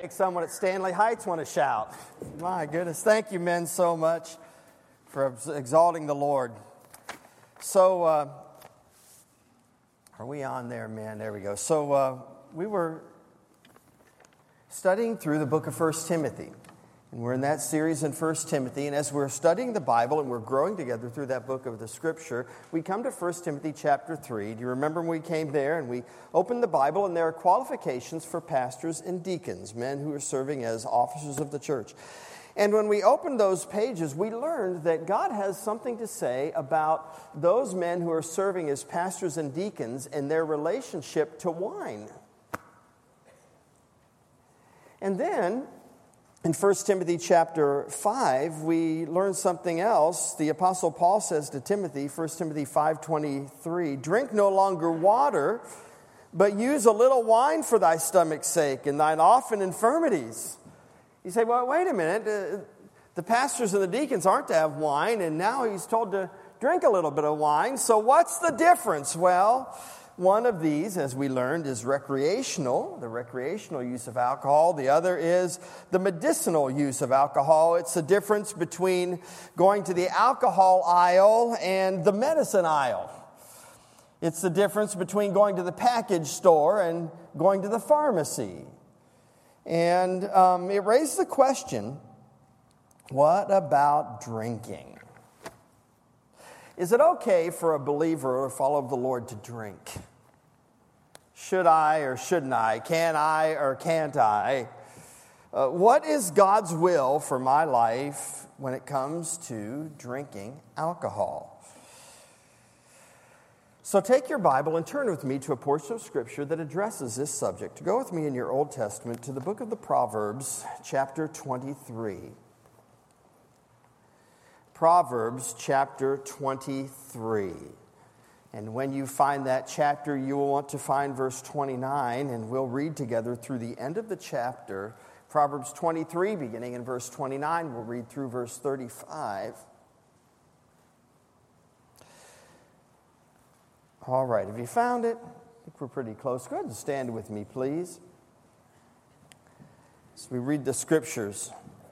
make someone at Stanley Heights want to shout. My goodness. Thank you, men, so much for exalting the Lord. So, are we on there, man? There we go. So, we were studying through the book of 1 Timothy. And we're in that series in 1 Timothy. And as we're studying the Bible and we're growing together through that book of the Scripture, we come to 1 Timothy chapter 3. Do you remember when we came there and we opened the Bible and there are qualifications for pastors and deacons, men who are serving as officers of the church. And when we opened those pages, we learned that God has something to say about those men who are serving as pastors and deacons and their relationship to wine. And then, in 1 Timothy chapter 5, we learn something else. The Apostle Paul says to Timothy, 1 Timothy 5:23, "Drink no longer water, but use a little wine for thy stomach's sake and thine often infirmities." You say, well, wait a minute. The pastors and the deacons aren't to have wine, and now he's told to drink a little bit of wine. So what's the difference? Well, one of these, as we learned, is recreational, the recreational use of alcohol. The other is the medicinal use of alcohol. It's the difference between going to the alcohol aisle and the medicine aisle. It's the difference between going to the package store and going to the pharmacy. And it raised the question, what about drinking? Is it okay for a believer or a follower of the Lord to drink? Should I or shouldn't I? Can I or can't I? What is God's will for my life when it comes to drinking alcohol? So take your Bible and turn with me to a portion of Scripture that addresses this subject. Go with me in your Old Testament to the book of the Proverbs, chapter 23. Proverbs chapter 23. And when you find that chapter, you will want to find verse 29, and we'll read together through the end of the chapter. Proverbs 23, beginning in verse 29, we'll read through verse 35. All right, have you found it? I think we're pretty close. Go ahead and stand with me, please, as we read the Scriptures.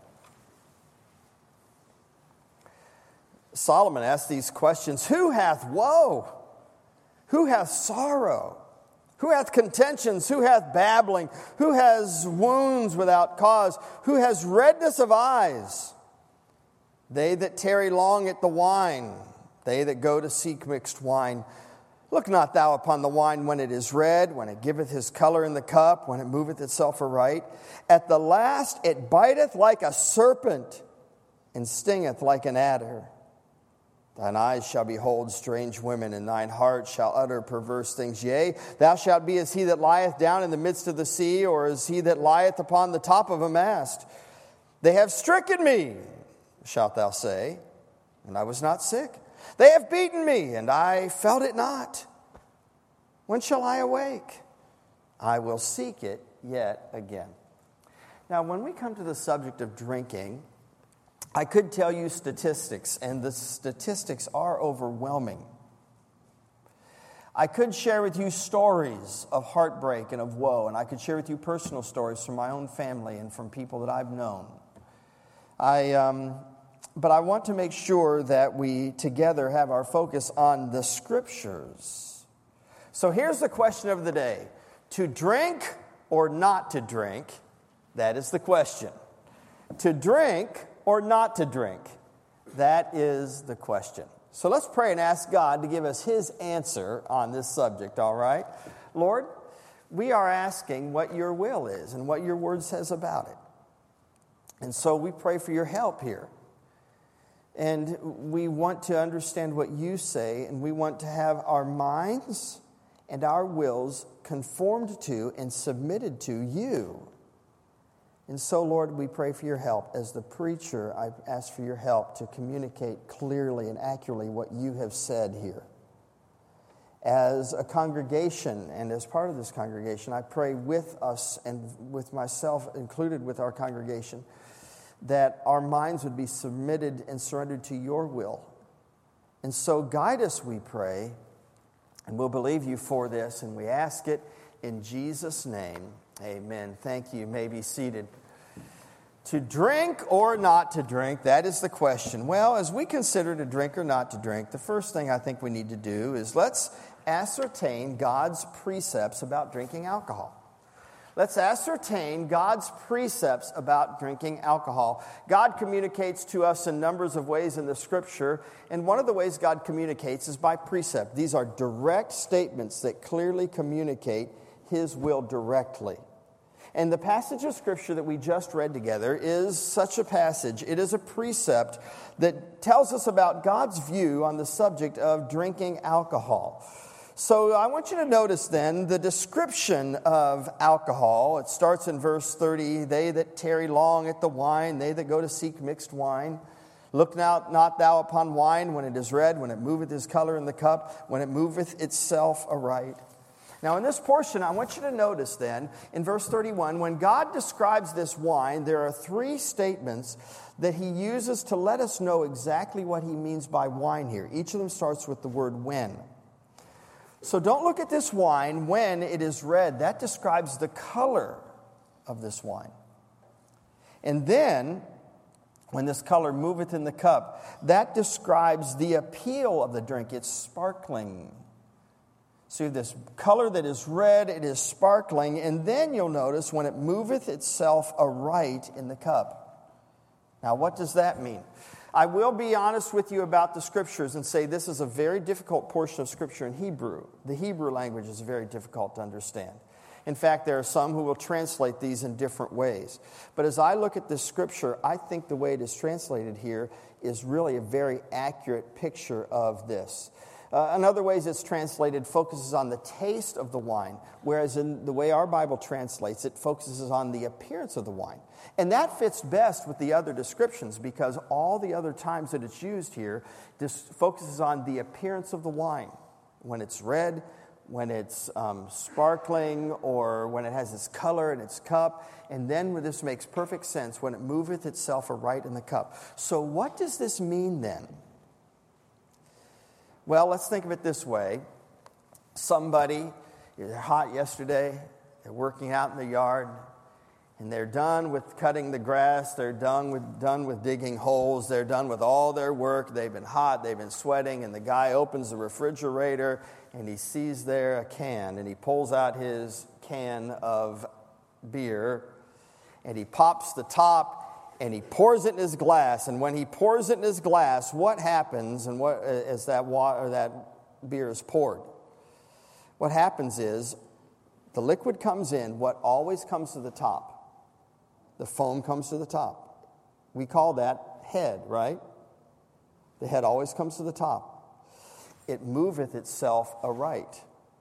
Solomon asked these questions: Who hath woe? Who hath sorrow? Who hath contentions? Who hath babbling? Who has wounds without cause? Who has redness of eyes? They that tarry long at the wine, they that go to seek mixed wine. Look not thou upon the wine when it is red, when it giveth his color in the cup, when it moveth itself aright. At the last it biteth like a serpent, and stingeth like an adder. Thine eyes shall behold strange women, and thine heart shall utter perverse things. Yea, thou shalt be as he that lieth down in the midst of the sea, or as he that lieth upon the top of a mast. They have stricken me, shalt thou say, and I was not sick. They have beaten me, and I felt it not. When shall I awake? I will seek it yet again. Now, when we come to the subject of drinking, I could tell you statistics, and the statistics are overwhelming. I could share with you stories of heartbreak and of woe, and I could share with you personal stories from my own family and from people that I've known. But I want to make sure that we together have our focus on the Scriptures. So here's the question of the day. To drink or not to drink? That is the question. To drink or not to drink? That is the question. So let's pray and ask God to give us His answer on this subject, all right? Lord, we are asking what your will is and what your word says about it. And so we pray for your help here. And we want to understand what you say, and we want to have our minds and our wills conformed to and submitted to you. And so, Lord, we pray for your help. As the preacher, I ask for your help to communicate clearly and accurately what you have said here. As a congregation, and as part of this congregation, I pray with us and with myself included with our congregation, that our minds would be submitted and surrendered to your will. And so guide us, we pray, and we'll believe you for this, and we ask it in Jesus' name. Amen. Thank you. You may be seated. To drink or not to drink, that is the question. Well, as we consider to drink or not to drink, the first thing I think we need to do is let's ascertain God's precepts about drinking alcohol. Let's ascertain God's precepts about drinking alcohol. God communicates to us in numbers of ways in the Scripture, and one of the ways God communicates is by precept. These are direct statements that clearly communicate His will directly. And the passage of Scripture that we just read together is such a passage. It is a precept that tells us about God's view on the subject of drinking alcohol. So I want you to notice then the description of alcohol. It starts in verse 30, they that tarry long at the wine, they that go to seek mixed wine. Look not thou upon wine when it is red, when it moveth his color in the cup, when it moveth itself aright. Now in this portion, I want you to notice then, in verse 31, when God describes this wine, there are three statements that He uses to let us know exactly what He means by wine here. Each of them starts with the word when. So don't look at this wine when it is red. That describes the color of this wine. And then, when this color moveth in the cup, that describes the appeal of the drink. It's sparkling. See this color that is red, it is sparkling. And then you'll notice when it moveth itself aright in the cup. Now, what does that mean? I will be honest with you about the Scriptures and say this is a very difficult portion of Scripture in Hebrew. The Hebrew language is very difficult to understand. In fact, there are some who will translate these in different ways. But as I look at this Scripture, I think the way it is translated here is really a very accurate picture of this. In other ways, it's translated focuses on the taste of the wine, whereas in the way our Bible translates, it focuses on the appearance of the wine. And that fits best with the other descriptions because all the other times that it's used here, this focuses on the appearance of the wine. When it's red, when it's sparkling, or when it has its color in its cup. And then when this makes perfect sense, when it moveth itself aright in the cup. So what does this mean then? Well, let's think of it this way. Somebody, they're hot yesterday, they're working out in the yard, and they're done with cutting the grass, they're done with digging holes, they're done with all their work, they've been hot, they've been sweating, and the guy opens the refrigerator, and he sees there a can, and he pulls out his can of beer, and he pops the top, and he pours it in his glass. And when he pours it in his glass, what happens? And what as that water, that beer is poured? What happens is the liquid comes in. What always comes to the top? The foam comes to the top. We call that head, right? The head always comes to the top. It moveth itself aright.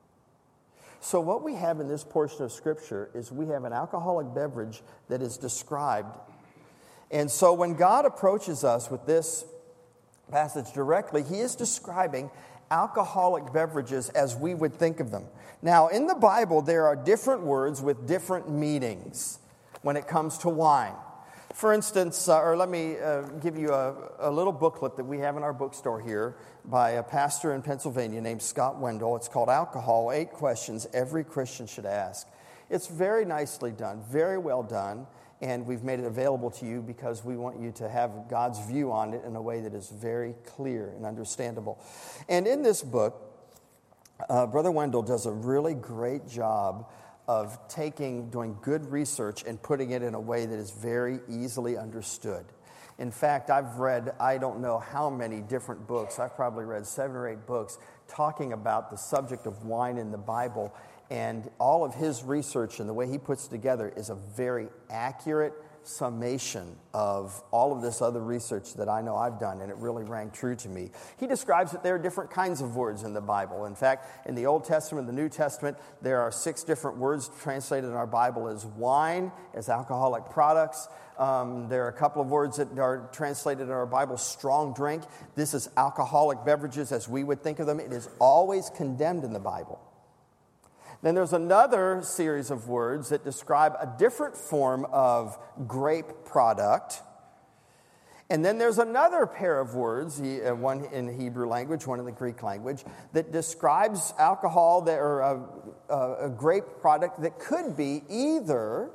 So what we have in this portion of Scripture is we have an alcoholic beverage that is described. And so when God approaches us with this passage directly, He is describing alcoholic beverages as we would think of them. Now, in the Bible, there are different words with different meanings when it comes to wine. For instance, let me give you a little booklet that we have in our bookstore here by a pastor in Pennsylvania named Scott Wendell. It's called Alcohol, 8 Questions Every Christian Should Ask. It's very nicely done, very well done. And we've made it available to you because we want you to have God's view on it in a way that is very clear and understandable. And in this book, Brother Wendell does a really great job of doing good research and putting it in a way that is very easily understood. In fact, I've read, I don't know how many different books. I've probably read 7 or 8 books talking about the subject of wine in the Bible. And all of his research and the way he puts it together is a very accurate summation of all of this other research that I know I've done, and it really rang true to me. He describes that there are different kinds of words in the Bible. In fact, in the Old Testament and the New Testament, there are 6 different words translated in our Bible as wine, as alcoholic products. There are a couple of words that are translated in our Bible, strong drink. This is alcoholic beverages as we would think of them. It is always condemned in the Bible. Then there's another series of words that describe a different form of grape product. And then there's another pair of words, one in the Hebrew language, one in the Greek language, that describes alcohol or a grape product that could be either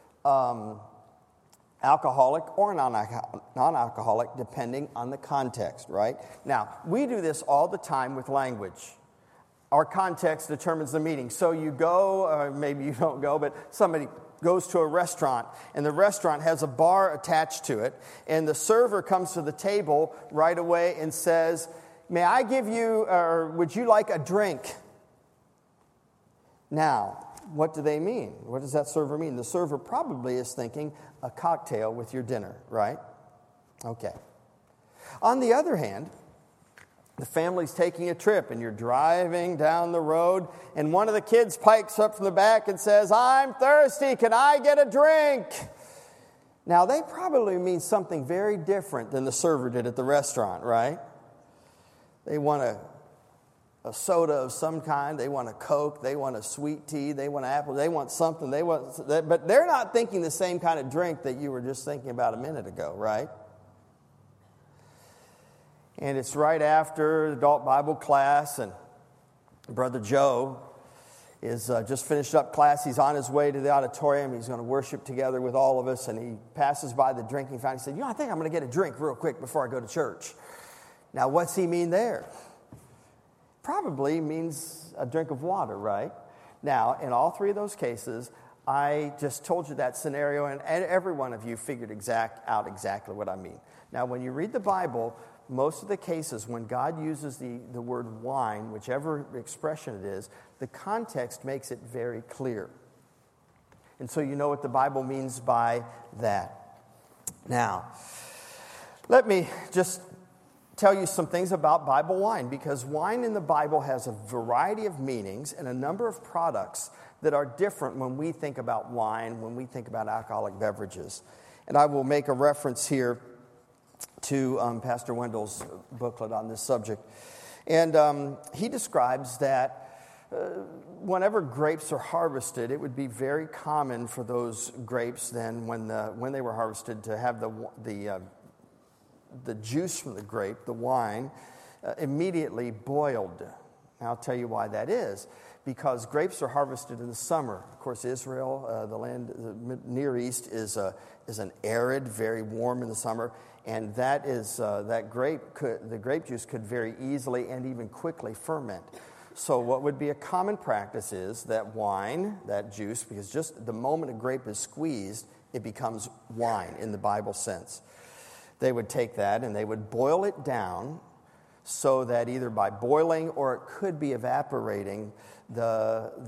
alcoholic or non-alcoholic, depending on the context, right? Now, we do this all the time with language. Our context determines the meaning. So you go, or maybe you don't go, but somebody goes to a restaurant, and the restaurant has a bar attached to it, and the server comes to the table right away and says, "May I give you, or would you like a drink?" Now, what do they mean? What does that server mean? The server probably is thinking a cocktail with your dinner, right? Okay. On the other hand, the family's taking a trip and you're driving down the road and one of the kids pipes up from the back and says, "I'm thirsty, can I get a drink?" Now, they probably mean something very different than the server did at the restaurant, right? They want a soda of some kind, they want a Coke, they want a sweet tea, they want an apple, they want something, but they're not thinking the same kind of drink that you were just thinking about a minute ago, right? And it's right after adult Bible class, and Brother Joe is just finished up class. He's on his way to the auditorium. He's going to worship together with all of us, and he passes by the drinking fountain. He said, "I think I'm going to get a drink real quick before I go to church." Now, what's he mean there? Probably means a drink of water, right? Now, in all three of those cases, I just told you that scenario, and every one of you figured out exactly what I mean. Now, when you read the Bible, most of the cases when God uses the word wine, whichever expression it is, the context makes it very clear. And so you know what the Bible means by that. Now, let me just tell you some things about Bible wine, because wine in the Bible has a variety of meanings and a number of products that are different when we think about wine, when we think about alcoholic beverages. And I will make a reference here to Pastor Wendell's booklet on this subject. And he describes that whenever grapes are harvested, it would be very common for those grapes then, when they were harvested, to have the juice from the grape, the wine, immediately boiled. And I'll tell you why that is. Because grapes are harvested in the summer. Of course, Israel, the land, the Near East, is an arid, very warm in the summer, and the grape juice could very easily and even quickly ferment. So what would be a common practice is that wine, that juice, because just the moment a grape is squeezed, it becomes wine in the Bible sense. They would take that and they would boil it down so that either by boiling or it could be evaporating, that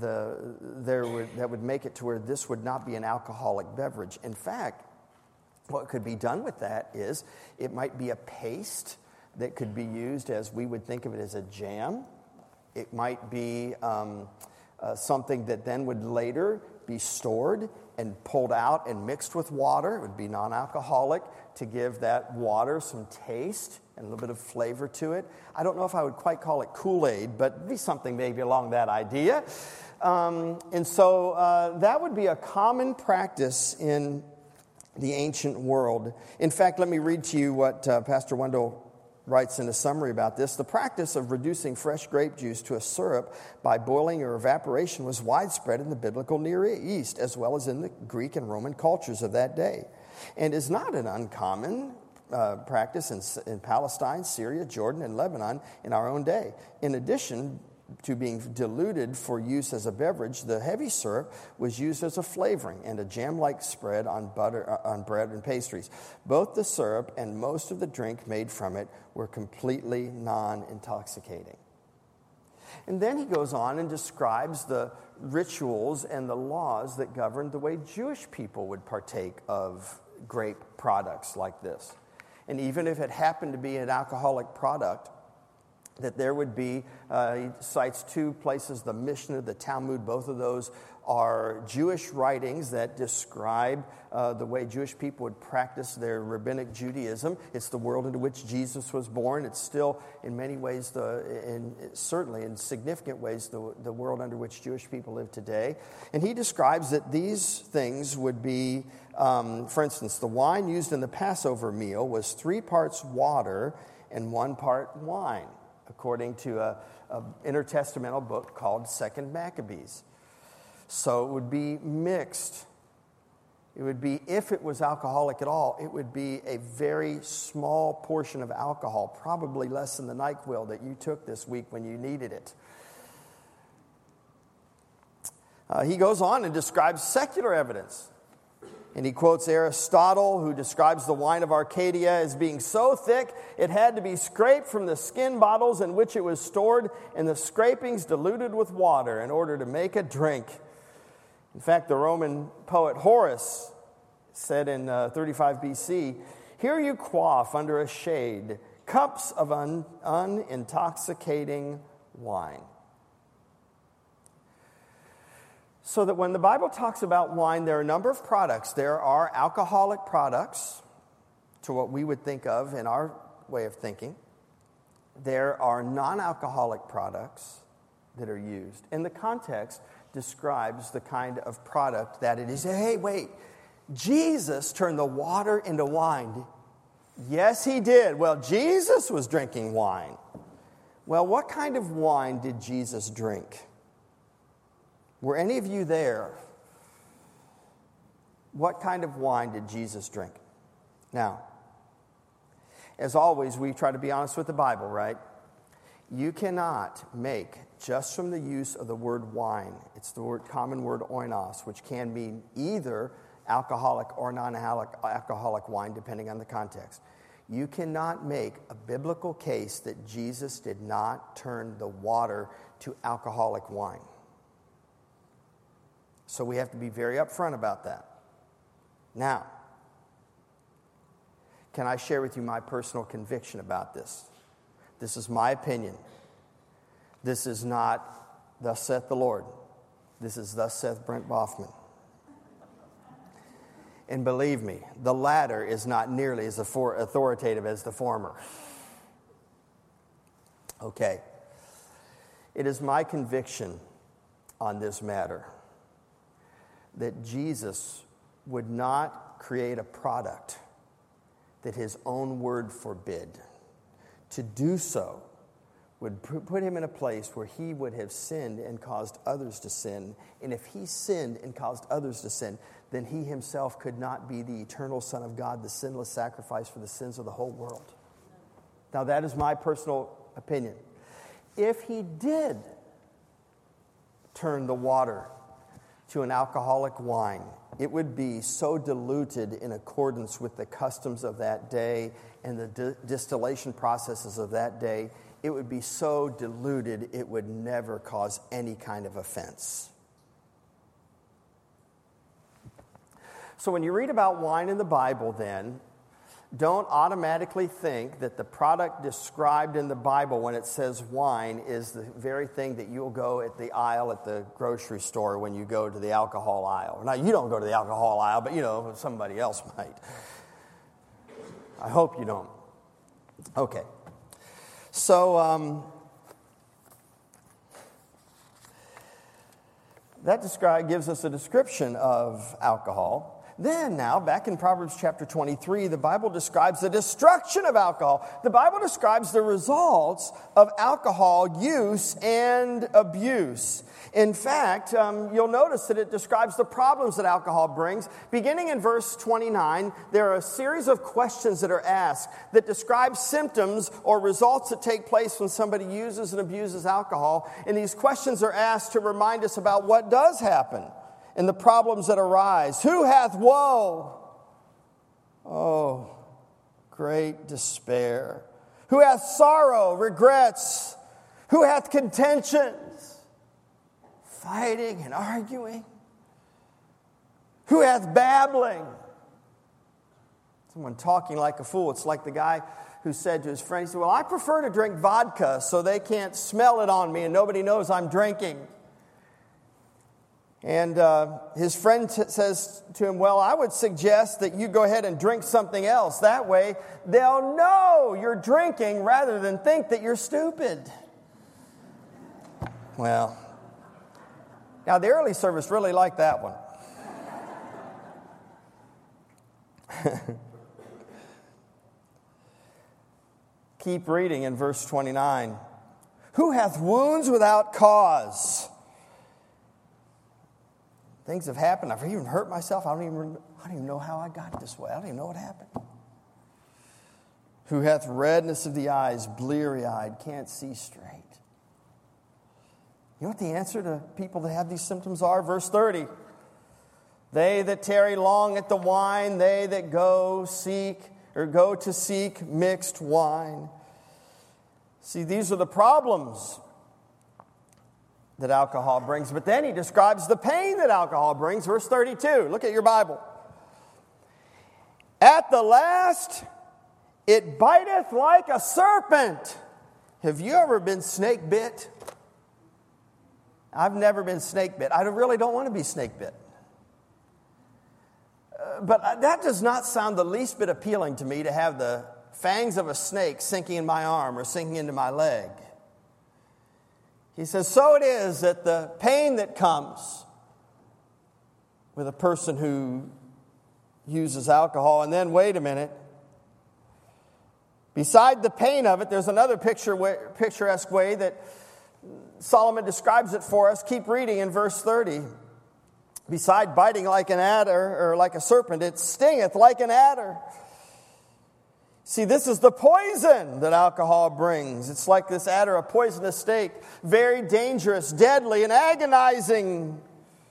would make it to where this would not be an alcoholic beverage. In fact, what could be done with that is it might be a paste that could be used as we would think of it as a jam. It might be something that then would later be stored and pulled out and mixed with water. It would be non-alcoholic to give that water some taste and a little bit of flavor to it. I don't know if I would quite call it Kool-Aid, but it'd be something maybe along that idea. And so that would be a common practice in the ancient world. In fact, let me read to you what Pastor Wendell writes in a summary about this. The practice of reducing fresh grape juice to a syrup by boiling or evaporation was widespread in the biblical Near East, as well as in the Greek and Roman cultures of that day, and is not an uncommon practice in Palestine, Syria, Jordan, and Lebanon in our own day. In addition to being diluted for use as a beverage, the heavy syrup was used as a flavoring and a jam-like spread on bread and pastries. Both the syrup and most of the drink made from it were completely non-intoxicating. And then he goes on and describes the rituals and the laws that governed the way Jewish people would partake of grape products like this. And even if it happened to be an alcoholic product, that there would be, he cites two places, the Mishnah, the Talmud. Both of those are Jewish writings that describe the way Jewish people would practice their rabbinic Judaism. It's the world into which Jesus was born. It's still, in many ways, certainly in significant ways, the world under which Jewish people live today. And he describes that these things would be, for instance, the wine used in the Passover meal was 3 parts water and 1 part wine, according to an intertestamental book called 2nd Maccabees. So it would be mixed. It would be, if it was alcoholic at all, it would be a very small portion of alcohol, probably less than the NyQuil that you took this week when you needed it. He goes on and describes secular evidence. And he quotes Aristotle, who describes the wine of Arcadia as being so thick it had to be scraped from the skin bottles in which it was stored, and the scrapings diluted with water in order to make a drink. In fact, the Roman poet Horace said in 35 BC, "Here you quaff under a shade cups of unintoxicating wine." So that when the Bible talks about wine, there are a number of products. There are alcoholic products, to what we would think of in our way of thinking. There are non-alcoholic products that are used. And the context describes the kind of product that it is. Hey, wait, Jesus turned the water into wine. Yes, he did. Well, Jesus was drinking wine. Well, what kind of wine did Jesus drink? Were any of you there? What kind of wine did Jesus drink? Now, as always, we try to be honest with the Bible, right? You cannot make, just from the use of the word wine, it's the common word oinos, which can mean either alcoholic or non-alcoholic wine, depending on the context. You cannot make a biblical case that Jesus did not turn the water to alcoholic wine. So we have to be very upfront about that. Now, can I share with you my personal conviction about this? This is my opinion. This is not thus saith the Lord. This is thus saith Brent Boffman. And believe me, the latter is not nearly as authoritative as the former. Okay. It is my conviction on this matter that Jesus would not create a product that his own word forbid. To do so would put him in a place where he would have sinned and caused others to sin. And if he sinned and caused others to sin, then he himself could not be the eternal Son of God, the sinless sacrifice for the sins of the whole world. Now, that is my personal opinion. If he did turn the water to an alcoholic wine, it would be so diluted in accordance with the customs of that day and the distillation processes of that day. It would be so diluted it would never cause any kind of offense. So when you read about wine in the Bible, then, don't automatically think that the product described in the Bible when it says wine is the very thing that you'll go at the aisle at the grocery store when you go to the alcohol aisle. Now, you don't go to the alcohol aisle, but, somebody else might. I hope you don't. Okay. So, that gives us a description of alcohol. Then now, back in Proverbs chapter 23, the Bible describes the destruction of alcohol. The Bible describes the results of alcohol use and abuse. In fact, you'll notice that it describes the problems that alcohol brings. Beginning in verse 29, there are a series of questions that are asked that describe symptoms or results that take place when somebody uses and abuses alcohol. And these questions are asked to remind us about what does happen and the problems that arise. Who hath woe? Oh, great despair. Who hath sorrow, regrets? Who hath contentions? Fighting and arguing. Who hath babbling? Someone talking like a fool. It's like the guy who said to his friend, he said, well, I prefer to drink vodka so they can't smell it on me and nobody knows I'm drinking. And his friend says to him, well, I would suggest that you go ahead and drink something else. That way, they'll know you're drinking rather than think that you're stupid. Well, now the early service really liked that one. Keep reading in verse 29. Who hath wounds without cause? Things have happened. I've even hurt myself. I don't even know how I got this way. I don't even know what happened. Who hath redness of the eyes, bleary-eyed, can't see straight. You know what the answer to people that have these symptoms are? Verse 30. They that tarry long at the wine, they that go to seek mixed wine. See, these are the problems that alcohol brings. But then he describes the pain that alcohol brings. Verse 32. Look at your Bible. At the last, it biteth like a serpent. Have you ever been snake bit? I've never been snake bit. I really don't want to be snake bit. But that does not sound the least bit appealing to me, to have the fangs of a snake sinking in my arm or sinking into my leg. He says, so it is that the pain that comes with a person who uses alcohol, and then, wait a minute, beside the pain of it, there's another picturesque way that Solomon describes it for us. Keep reading in verse 30. Beside biting like an adder, or like a serpent, it stingeth like an adder. See, this is the poison that alcohol brings. It's like this adder, a poisonous snake, very dangerous, deadly, and agonizing.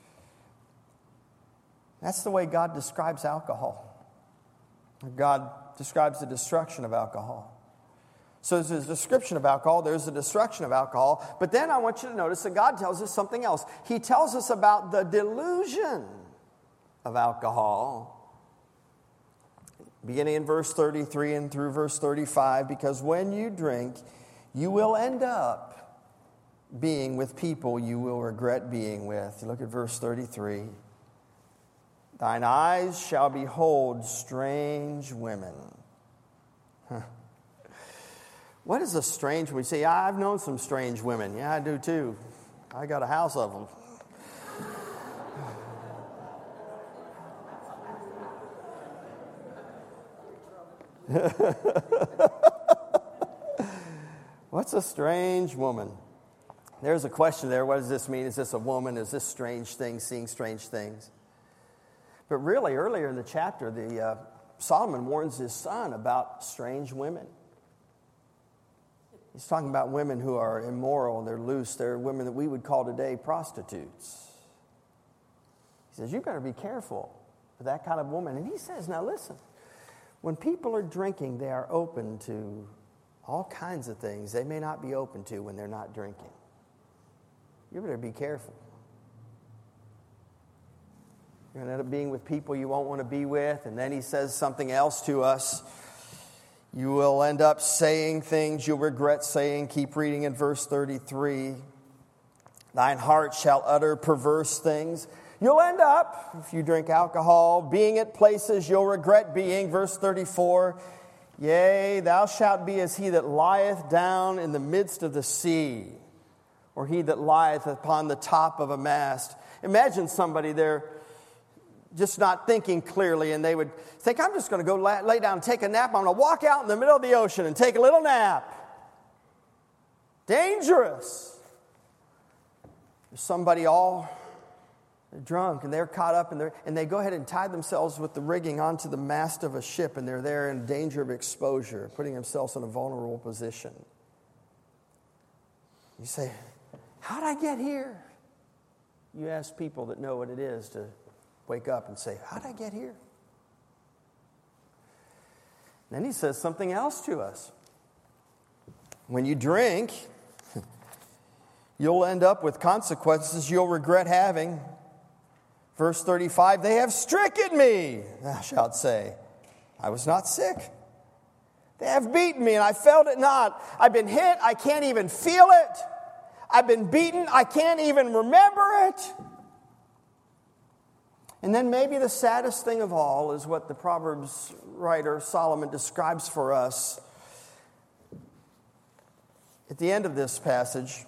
That's the way God describes alcohol. God describes the destruction of alcohol. So there's a description of alcohol, there's a destruction of alcohol. But then I want you to notice that God tells us something else. He tells us about the delusion of alcohol. Beginning in verse 33 and through verse 35, because when you drink, you will end up being with people you will regret being with. Look at verse 33. Thine eyes shall behold strange women. What is a strange woman? You say, I've known some strange women. Yeah, I do too. I got a house of them. What's a strange woman? There's a question there. What does this mean? Is this a woman? Is this strange things, seeing strange things? But really, earlier in the chapter, Solomon warns his son about strange women. He's talking about women who are immoral, they're loose, they're women that we would call today prostitutes. He says, you better be careful with that kind of woman. And he says, now listen, when people are drinking, they are open to all kinds of things they may not be open to when they're not drinking. You better be careful. You're going to end up being with people you won't want to be with. And then he says something else to us. You will end up saying things you'll regret saying. Keep reading in verse 33. Thine heart shall utter perverse things. You'll end up, if you drink alcohol, being at places you'll regret being. Verse 34. Yea, thou shalt be as he that lieth down in the midst of the sea, or he that lieth upon the top of a mast. Imagine somebody there just not thinking clearly, and they would think, I'm just going to go lay down and take a nap. I'm going to walk out in the middle of the ocean and take a little nap. Dangerous. There's somebody all drunk, and they're caught up, and they go ahead and tie themselves with the rigging onto the mast of a ship, and they're there in danger of exposure, putting themselves in a vulnerable position. You say, how'd I get here? You ask people that know what it is to wake up and say, how'd I get here? Then he says something else to us. When you drink, you'll end up with consequences you'll regret having. Verse 35, they have stricken me, thou shalt say. I was not sick. They have beaten me, and I felt it not. I've been hit, I can't even feel it. I've been beaten, I can't even remember it. And then maybe the saddest thing of all is what the Proverbs writer Solomon describes for us at the end of this passage.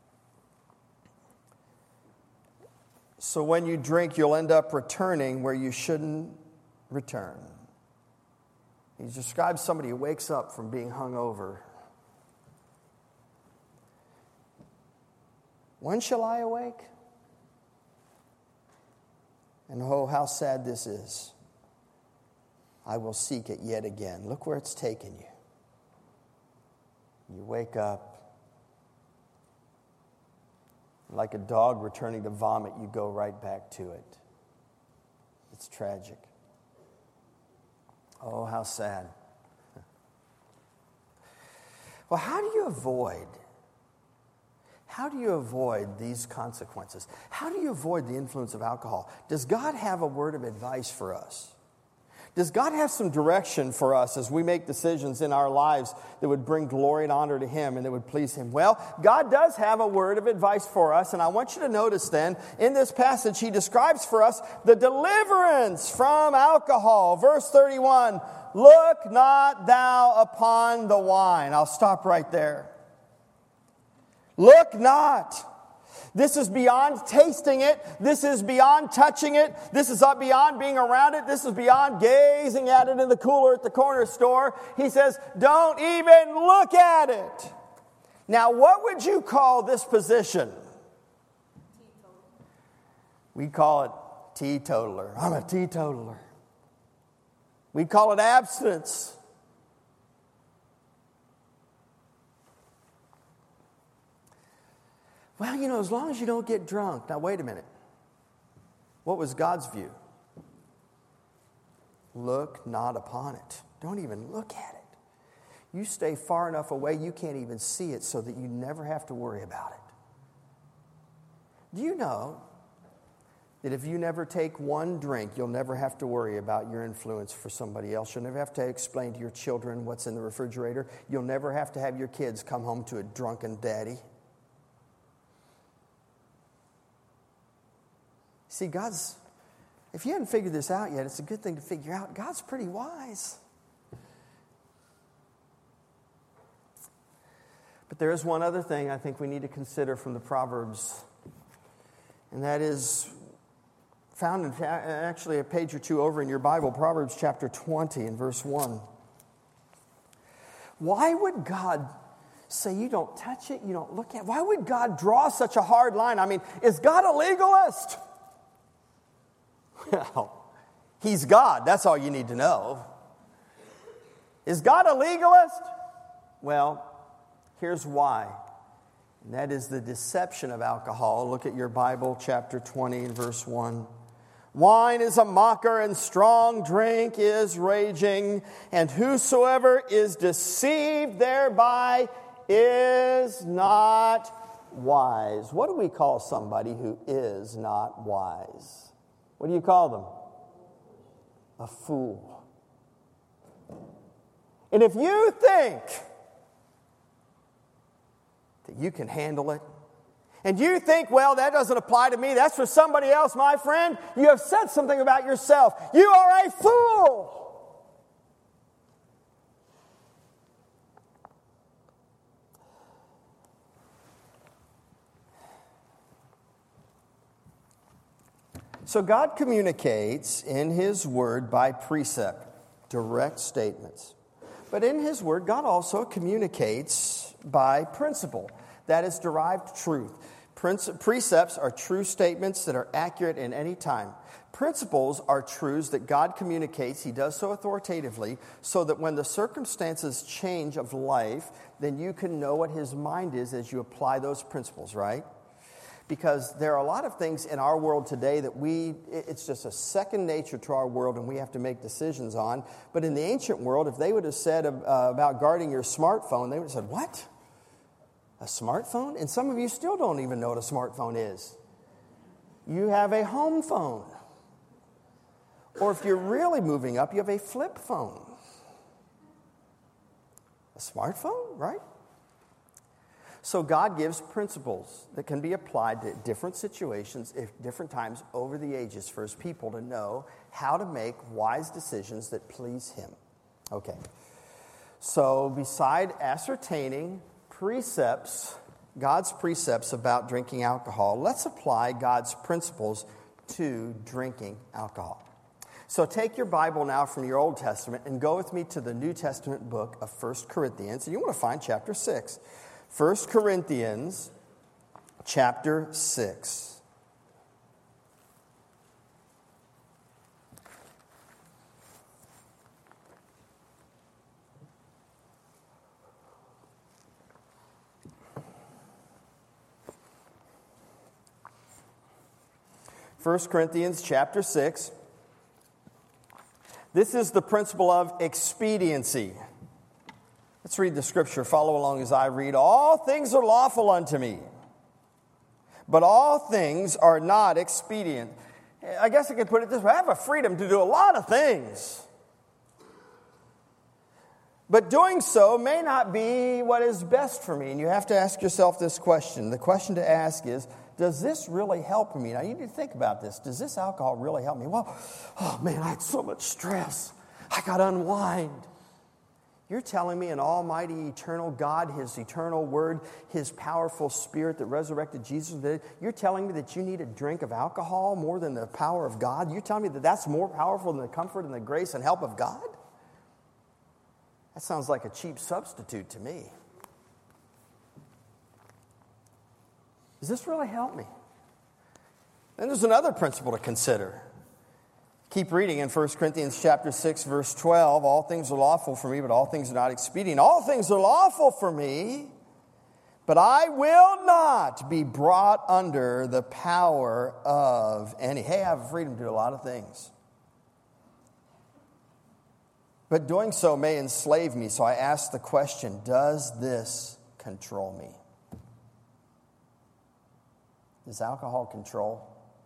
So when you drink, you'll end up returning where you shouldn't return. He describes somebody who wakes up from being hungover. When shall I awake? And oh, how sad this is. I will seek it yet again. Look where it's taken you. You wake up. Like a dog returning to vomit, you go right back to it. It's tragic. Oh, how sad. Well, how do you avoid these consequences? How do you avoid the influence of alcohol? Does God have a word of advice for us? Does God have some direction for us as we make decisions in our lives that would bring glory and honor to Him and that would please Him? Well, God does have a word of advice for us, and I want you to notice then, in this passage, He describes for us the deliverance from alcohol. Verse 31, look not thou upon the wine. I'll stop right there. Look not. This is beyond tasting it. This is beyond touching it. This is beyond being around it. This is beyond gazing at it in the cooler at the corner store. He says, don't even look at it. Now, what would you call this position? We call it teetotaler. I'm a teetotaler. We call it abstinence. Well, as long as you don't get drunk. Now, wait a minute. What was God's view? Look not upon it. Don't even look at it. You stay far enough away, you can't even see it so that you never have to worry about it. Do you know that if you never take one drink, you'll never have to worry about your influence for somebody else? You'll never have to explain to your children what's in the refrigerator. You'll never have to have your kids come home to a drunken daddy. See, if you haven't figured this out yet, it's a good thing to figure out. God's pretty wise. But there is one other thing I think we need to consider from the Proverbs, and that is found in actually a page or two over in your Bible, Proverbs chapter 20 and verse 1. Why would God say you don't touch it, you don't look at it? Why would God draw such a hard line? I mean, is God a legalist? Well, He's God. That's all you need to know. Is God a legalist? Well, here's why. And that is the deception of alcohol. Look at your Bible, chapter 20 and verse 1. Wine is a mocker, and strong drink is raging, and whosoever is deceived thereby is not wise. What do we call somebody who is not wise? What do you call them? A fool. And if you think that you can handle it, and you think, well, that doesn't apply to me, that's for somebody else, my friend, you have said something about yourself. You are a fool. So God communicates in His Word by precept, direct statements. But in His Word, God also communicates by principle, that is derived truth. Precepts are true statements that are accurate in any time. Principles are truths that God communicates. He does so authoritatively so that when the circumstances change of life, then you can know what His mind is as you apply those principles, right? Because there are a lot of things in our world today that it's just a second nature to our world and we have to make decisions on. But in the ancient world, if they would have said about guarding your smartphone, they would have said, what? A smartphone? And some of you still don't even know what a smartphone is. You have a home phone. Or if you're really moving up, you have a flip phone. A smartphone, right? So God gives principles that can be applied to different situations at different times over the ages for his people to know how to make wise decisions that please him. Okay. So beside ascertaining precepts, God's precepts about drinking alcohol, let's apply God's principles to drinking alcohol. So take your Bible now from your Old Testament and go with me to the New Testament book of 1 Corinthians. And you want to find chapter 6. 1 Corinthians chapter 6. First Corinthians chapter 6. This is the principle of expediency. Let's read the scripture. Follow along as I read. All things are lawful unto me, but all things are not expedient. I guess I could put it this way. I have a freedom to do a lot of things. But doing so may not be what is best for me. And you have to ask yourself this question. The question to ask is, does this really help me? Now, you need to think about this. Does this alcohol really help me? Well, oh man, I had so much stress. I got to unwind. You're telling me an almighty, eternal God, his eternal word, his powerful spirit that resurrected Jesus, you're telling me that you need a drink of alcohol more than the power of God? You're telling me that that's more powerful than the comfort and the grace and help of God? That sounds like a cheap substitute to me. Does this really help me? Then there's another principle to consider. Keep reading in 1 Corinthians chapter 6, verse 12. All things are lawful for me, but all things are not expedient. All things are lawful for me, but I will not be brought under the power of any. Hey, I have freedom to do a lot of things. But doing so may enslave me. So I ask the question, does this control me? Does alcohol control?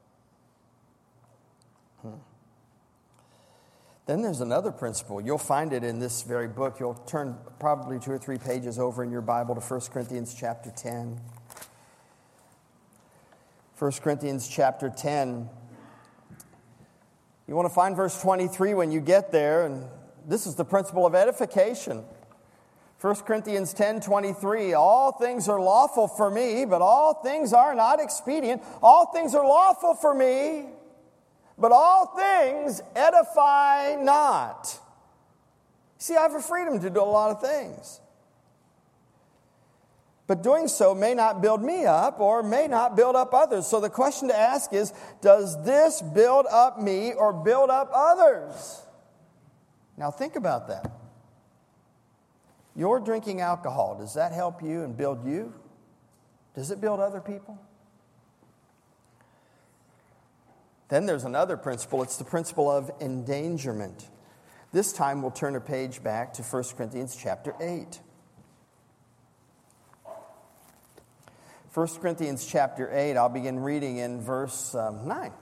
Then there's another principle. You'll find it in this very book. You'll turn probably 2 or 3 pages over in your Bible to 1 Corinthians chapter 10. 1 Corinthians chapter 10. You want to find verse 23 when you get there, and this is the principle of edification. 1 Corinthians 10:23, all things are lawful for me, but all things are not expedient. All things are lawful for me, but all things edify not. See, I have a freedom to do a lot of things. But doing so may not build me up or may not build up others. So the question to ask is, does this build up me or build up others? Now think about that. Your drinking alcohol, does that help you and build you? Does it build other people? Then there's another principle. It's the principle of endangerment. This time we'll turn a page back to 1 Corinthians chapter 8. 1 Corinthians chapter 8, I'll begin reading in verse 9.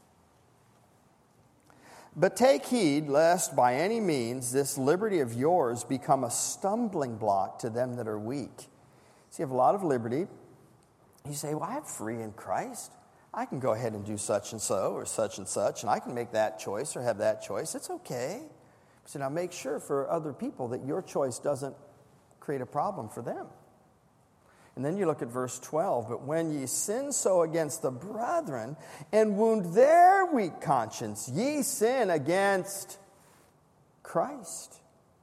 But take heed, lest by any means this liberty of yours become a stumbling block to them that are weak. So you have a lot of liberty. You say, well, I'm free in Christ. I can go ahead and do such and so or such, and I can make that choice or have that choice. It's okay. So now make sure for other people that your choice doesn't create a problem for them. And then you look at verse 12. But when ye sin so against the brethren and wound their weak conscience, ye sin against Christ.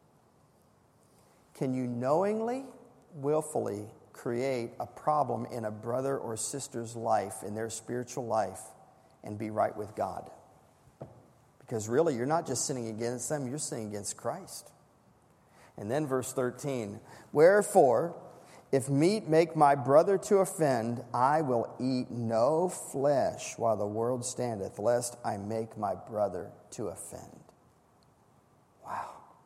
Can you knowingly, willfully create a problem in a brother or sister's life, in their spiritual life, and be right with God? Because really, you're not just sinning against them, you're sinning against Christ. And then verse 13. Wherefore, if meat make my brother to offend, I will eat no flesh while the world standeth, lest I make my brother to offend. Wow.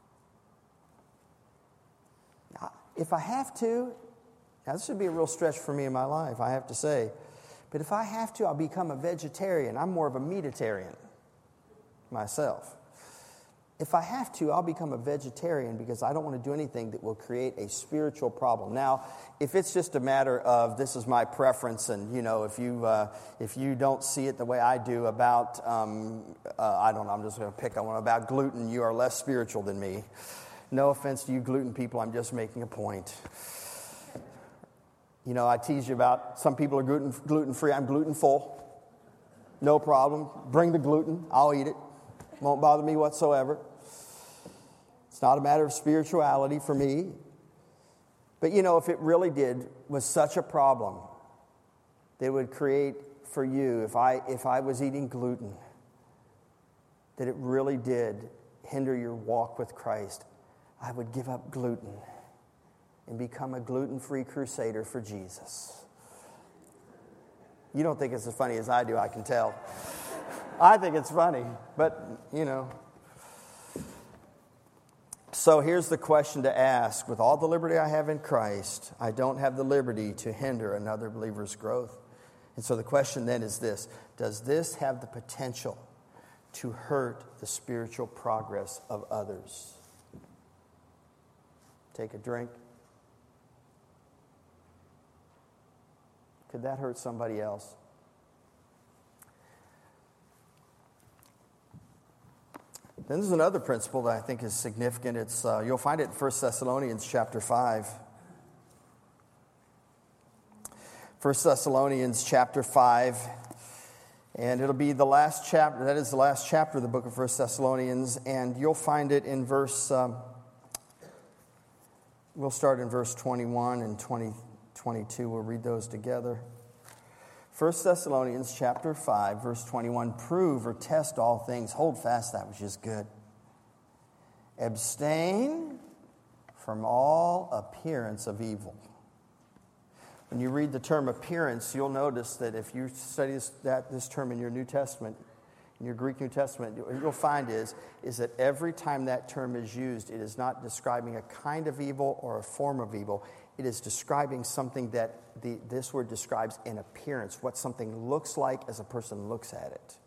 Now, if I have to, now this would be a real stretch for me in my life, I have to say. But if I have to, I'll become a vegetarian. I'm more of a meatitarian myself. if I have to, I'll become a vegetarian because I don't want to do anything that will create a spiritual problem. Now, if it's just a matter of this is my preference, and if you don't see it the way I do about I don't know, I'm just going to pick on one about gluten, you are less spiritual than me. No offense to you gluten people, I'm just making a point. I tease you about some people are gluten-free. I'm gluten-full. No problem. Bring the gluten. I'll eat it. Won't bother me whatsoever. It's not a matter of spirituality for me. But if it really was such a problem that it would create for you, if I was eating gluten, that it really did hinder your walk with Christ, I would give up gluten and become a gluten-free crusader for Jesus. You don't think it's as funny as I do, I can tell. I think it's funny, but, So here's the question to ask. With all the liberty I have in Christ, I don't have the liberty to hinder another believer's growth. And so the question then is this: does this have the potential to hurt the spiritual progress of others? Take a drink. Could that hurt somebody else? Then there's another principle that I think is significant. It's you'll find it in 1 Thessalonians chapter 5. 1 Thessalonians chapter 5. And it'll be the last chapter. That is the last chapter of the book of 1 Thessalonians. And you'll find it in verse... we'll start in verse 21 and 22. We'll read those together. 1 Thessalonians chapter 5, verse 21, prove or test all things, hold fast that which is good. Abstain from all appearance of evil. When you read the term appearance, you'll notice that if you study this term in your New Testament, in your Greek New Testament, what you'll find is that every time that term is used, it is not describing a kind of evil or a form of evil. It is describing something that this word describes in appearance, what something looks like as a person looks at it.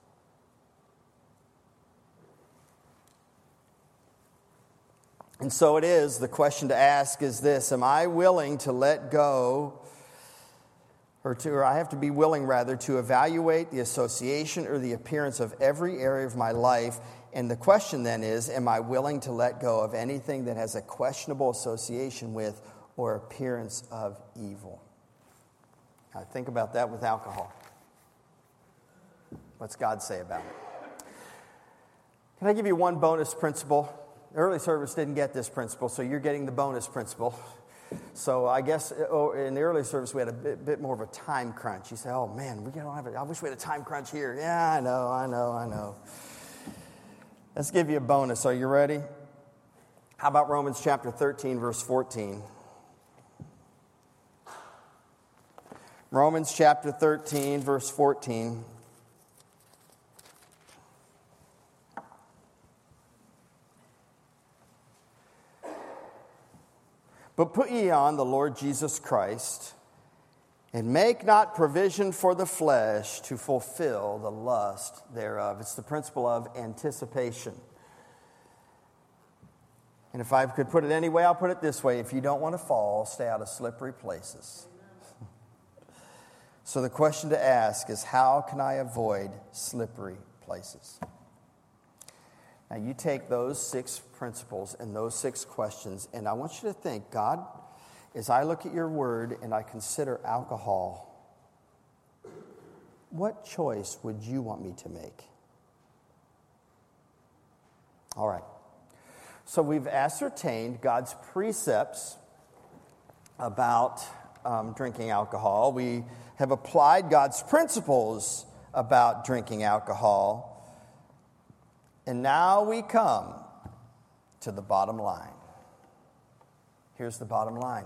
And so it is, the question to ask is this: am I willing to let go, or I have to be willing rather to evaluate the association or the appearance of every area of my life? And the question then is, am I willing to let go of anything that has a questionable association with or appearance of evil? Now think about that with alcohol. What's God say about it? Can I give you one bonus principle? The early service didn't get this principle, so you're getting the bonus principle. So I guess in the early service we had a bit more of a time crunch. You say, oh man, I wish we had a time crunch here. Yeah, I know. Let's give you a bonus. Are you ready? How about Romans chapter 13, verse 14? Romans chapter 13, verse 14. But put ye on the Lord Jesus Christ, and make not provision for the flesh to fulfill the lust thereof. It's the principle of anticipation. And if I could put it any way, I'll put it this way: if you don't want to fall, stay out of slippery places. So the question to ask is, how can I avoid slippery places? Now you take those 6 principles and those 6 questions, and I want you to think, God, as I look at your word and I consider alcohol, what choice would you want me to make? All right. So we've ascertained God's precepts about drinking alcohol. We have applied God's principles about drinking alcohol. And now we come to the bottom line. Here's the bottom line.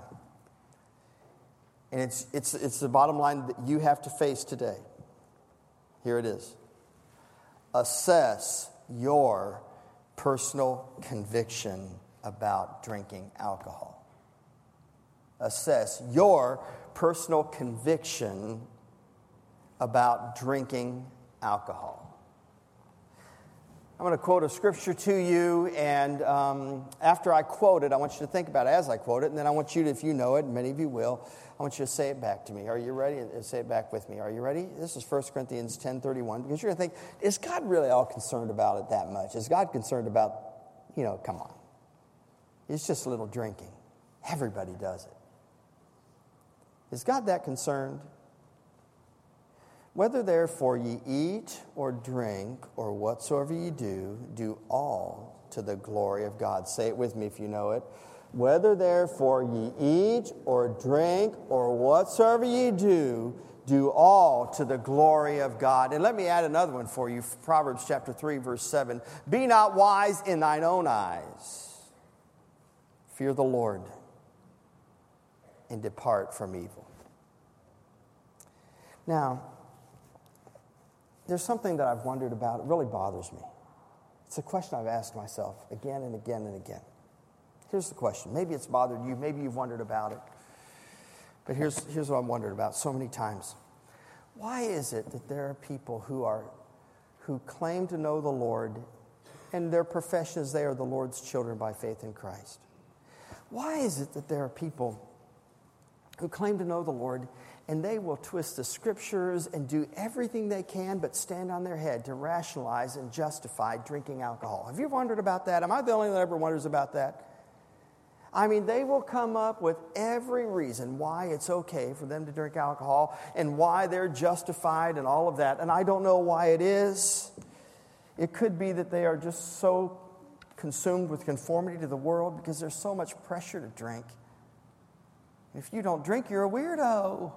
And it's the bottom line that you have to face today. Here it is. Assess your personal conviction about drinking alcohol. Assess your personal conviction about drinking alcohol. I'm going to quote a scripture to you, and after I quote it, I want you to think about it as I quote it, and then I want you to, if you know it, and many of you will, I want you to say it back to me. Are you ready? Say it back with me. Are you ready? This is 1 Corinthians 10:31, because you're going to think, is God really all concerned about it that much? Is God concerned about, come on. It's just a little drinking. Everybody does it. Is God that concerned? Whether therefore ye eat or drink or whatsoever ye do, do all to the glory of God. Say it with me if you know it. Whether therefore ye eat or drink or whatsoever ye do, do all to the glory of God. And let me add another one for you. Proverbs chapter 3, verse 7. Be not wise in thine own eyes. Fear the Lord and depart from evil. Now, there's something that I've wondered about. It really bothers me. It's a question I've asked myself again and again and again. Here's the question. Maybe it's bothered you. Maybe you've wondered about it. But here's what I've wondered about so many times. Why is it that there are people who claim to know the Lord, and their profession is they are the Lord's children by faith in Christ? Why is it that there are people who claim to know the Lord, and they will twist the scriptures and do everything they can but stand on their head to rationalize and justify drinking alcohol? Have you wondered about that? Am I the only one that ever wonders about that? I mean, they will come up with every reason why it's okay for them to drink alcohol and why they're justified and all of that. And I don't know why it is. It could be that they are just so consumed with conformity to the world because there's so much pressure to drink. If you don't drink, you're a weirdo.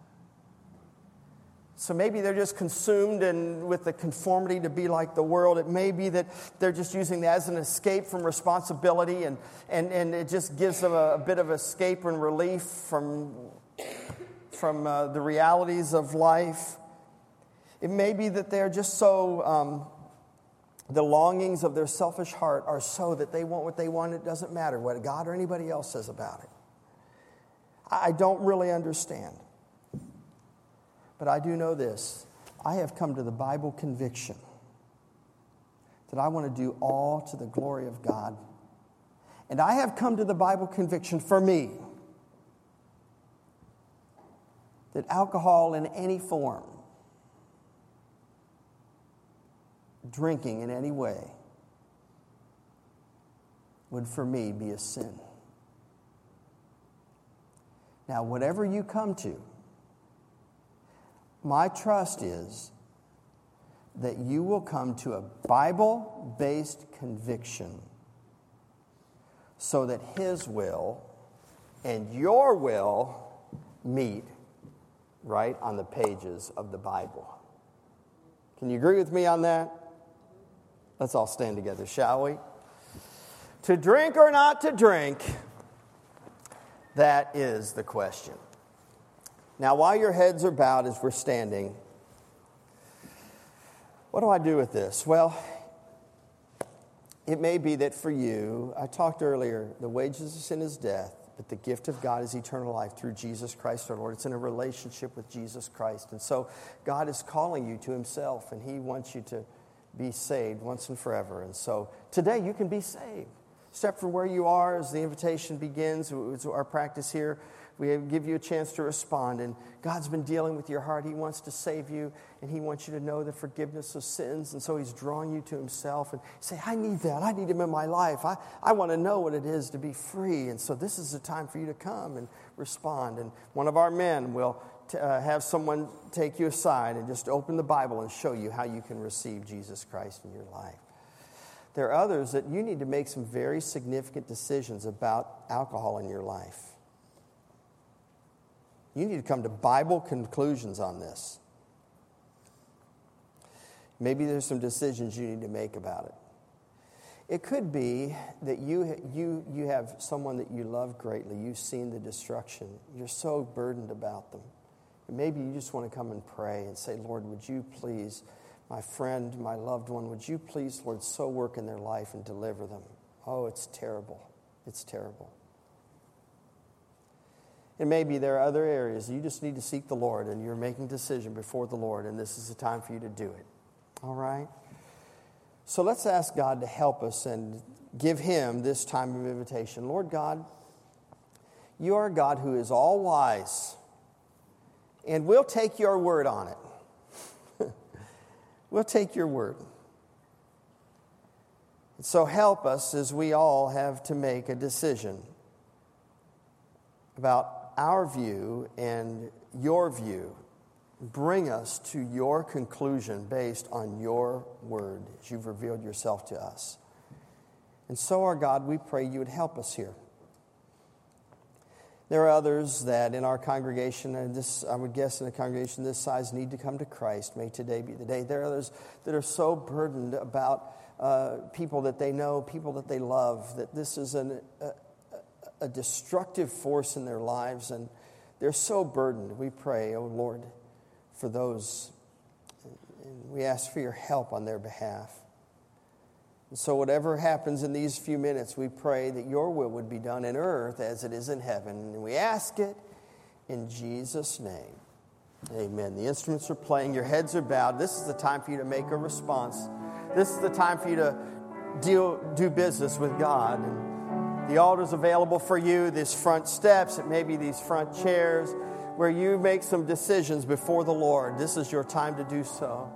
So maybe they're just consumed with the conformity to be like the world. It may be that they're just using that as an escape from responsibility, and it just gives them a bit of escape and relief from the realities of life. It may be that they're just so, the longings of their selfish heart are so that they want what they want. It doesn't matter what God or anybody else says about it. I don't really understand. But I do know this. I have come to the Bible conviction that I want to do all to the glory of God. And I have come to the Bible conviction for me that alcohol in any form, drinking in any way, would for me be a sin. Now, whatever you come to, my trust is that you will come to a Bible-based conviction so that His will and your will meet right on the pages of the Bible. Can you agree with me on that? Let's all stand together, shall we? To drink or not to drink, that is the question. Now, while your heads are bowed as we're standing, what do I do with this? Well, it may be that for you, I talked earlier, the wages of sin is death, but the gift of God is eternal life through Jesus Christ our Lord. It's in a relationship with Jesus Christ. And so God is calling you to Himself, and He wants you to be saved once and forever. And so today you can be saved. Step from where you are as the invitation begins. It's our practice here. We give you a chance to respond, and God's been dealing with your heart. He wants to save you, and He wants you to know the forgiveness of sins, and so He's drawing you to Himself. And say, I need that. I need Him in my life. I want to know what it is to be free, and so this is the time for you to come and respond. And one of our men will have someone take you aside and just open the Bible and show you how you can receive Jesus Christ in your life. There are others that you need to make some very significant decisions about alcohol in your life. You need to come to Bible conclusions on this. Maybe there's some decisions you need to make about it. It could be that you have someone that you love greatly. You've seen the destruction. You're so burdened about them. And maybe you just want to come and pray and say, Lord, would you please, my friend, my loved one, would you please, Lord, so work in their life and deliver them? Oh, it's terrible. It's terrible. And maybe there are other areas you just need to seek the Lord, and you're making a decision before the Lord, and this is the time for you to do it. All right? So let's ask God to help us and give him this time of invitation. Lord God, you are a God who is all wise, and we'll take your word on it. We'll take your word. So help us as we all have to make a decision about our view and your view. Bring us to your conclusion based on your word as you've revealed yourself to us. And so, our God, we pray you would help us here. There are others that in our congregation, and this, I would guess in a congregation this size, need to come to Christ. May today be the day. There are others that are so burdened about people that they know, people that they love, that this is a destructive force in their lives, and they're so burdened. We pray, oh Lord, for those, and we ask for your help on their behalf. And so whatever happens in these few minutes, we pray that your will would be done in earth as it is in heaven. And we ask it in Jesus' name. Amen. The instruments are playing. Your heads are bowed. This is the time for you to make a response. This is the time for you to do business with God. And the altar's available for you. These front steps, it may be these front chairs, where you make some decisions before the Lord. This is your time to do so.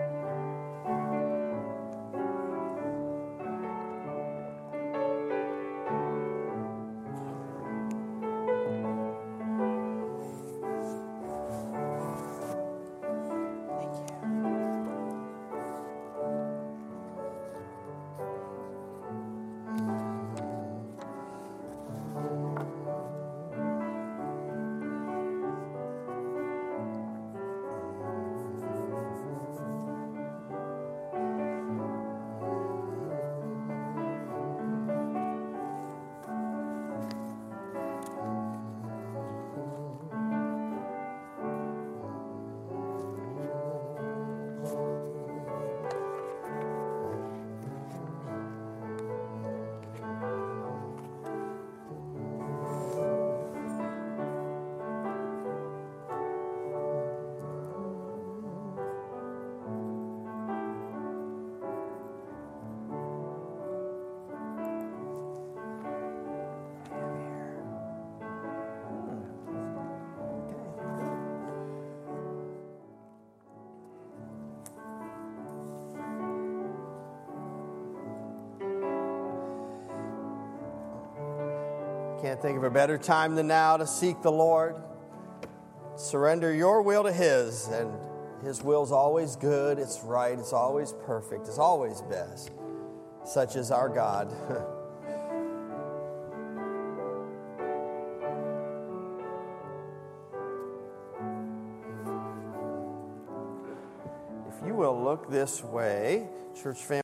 Can't think of a better time than now to seek the Lord. Surrender your will to his, and his will's always good, it's right, it's always perfect, it's always best. Such is our God. If you will look this way, church family.